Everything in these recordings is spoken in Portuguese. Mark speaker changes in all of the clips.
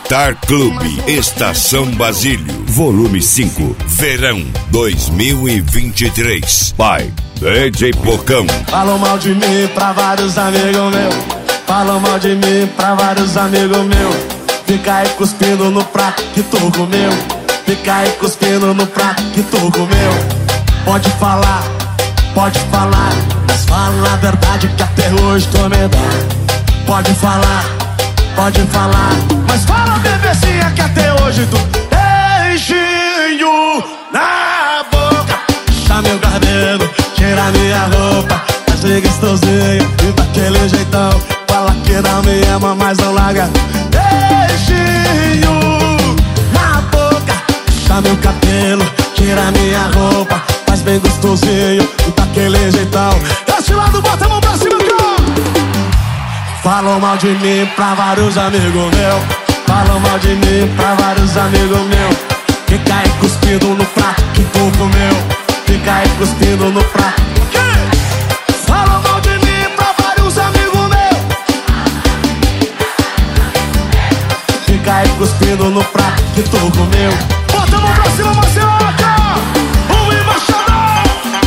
Speaker 1: Star Clube, Estação Basílio, volume 5, verão 2023. By DJ Bocão.
Speaker 2: Falam mal de mim pra vários amigos meus. Falam mal de mim pra vários amigos meus. Fica aí cuspindo no prato que tu comeu. Fica aí cuspindo no prato que tu comeu. Pode falar, mas fala a verdade que até hoje tu me dá. Pode falar, mas fala bebezinha que até hoje tu beijinho na boca. Puxa meu cabelo, tira minha roupa, faz de gostosinho e daquele jeitão. Fala que não me ama, mas não larga. Beijinho na boca. Puxa meu cabelo, tira minha roupa, faz bem gostosinho e daquele jeitão. Esse lado, bota a mão pra cima, cara. Falam mal de mim pra vários amigos meus. Falam mal de mim pra vários amigos meus. Fica aí cuspindo no prato que tu comeu. Fica aí cuspindo no prato. Falam mal de mim pra vários amigos meus. Fica aí cuspindo no prato que tu comeu. Bota a mão pra cima, Marcelaca. O embaixador.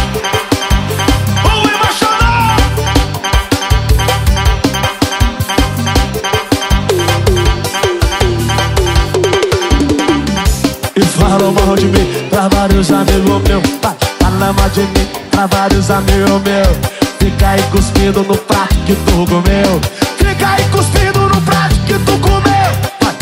Speaker 2: O embaixador. E falam mal de mim pra vários amigos meus. Fala mal de mim pra vários amigos meus. Fica aí cuspindo no prato que tu comeu. Fica aí cuspindo no prato que tu comeu.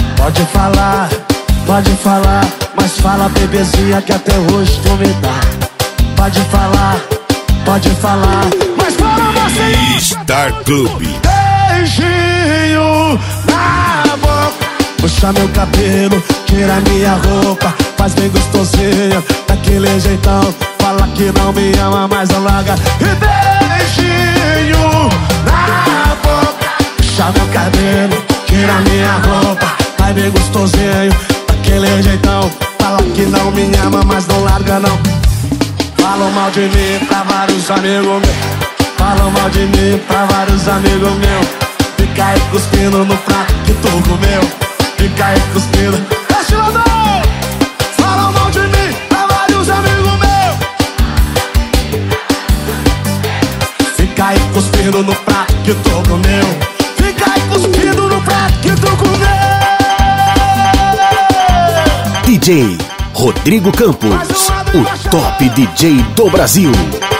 Speaker 2: Pode falar, mas fala bebezinha que até hoje tu me dá. Pode falar, mas fala você.
Speaker 1: Star Clube.
Speaker 2: Beijinho na boca. Puxa meu cabelo, tira minha roupa, faz bem gostosinho, daquele jeitão. Fala que não me ama, mas não larga. E beijinho na boca. Puxa meu cabelo, tira minha roupa, faz bem gostosinho, daquele jeitão. Fala que não me ama, mas não larga não. Falam mal de mim pra vários amigos meus. Falam mal de mim pra vários amigos meus. Fica aí cuspindo no prato que tu comeu. Fica aí cuspindo. Esse lado. Falam mal de mim pra vários amigos meus. Fica aí cuspindo no prato que tu comeu. Fica aí cuspindo no prato que tu comeu.
Speaker 3: DJ Rodrigo Campos, o top DJ do Brasil.